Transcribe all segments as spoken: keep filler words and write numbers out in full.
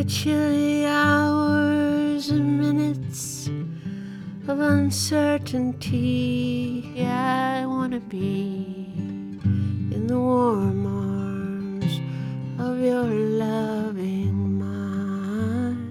chilly hours and minutes of uncertainty. I wanna be in the warm arms of your loving mind,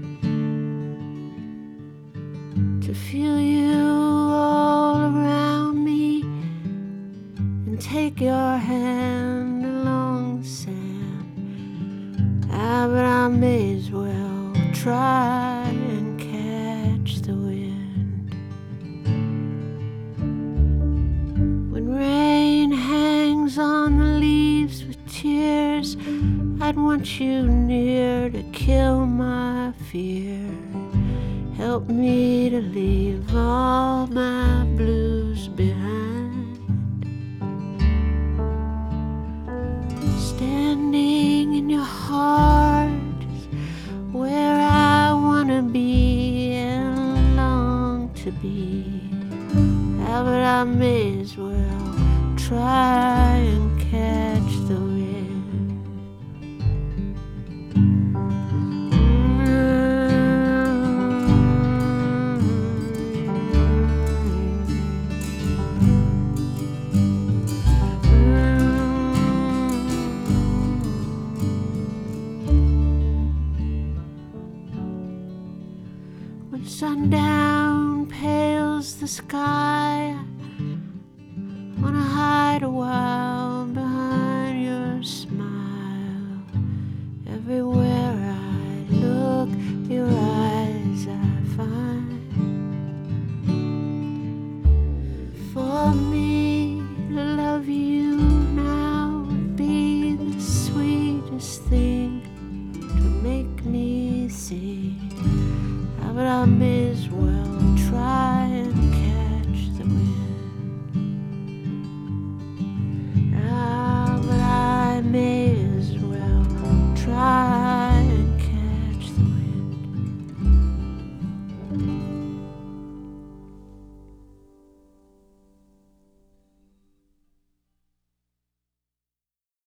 to feel you all around me and take your hand along the sand. Ah, but I may as well try and catch the wind. When rain hangs on the leaves with tears, I'd want you near to kill my fear. Help me to leave all my blues behind. Standing in your heart is where I wanna be and long to be. Ah, but I may as well try and catch the wind. When sundown pales the sky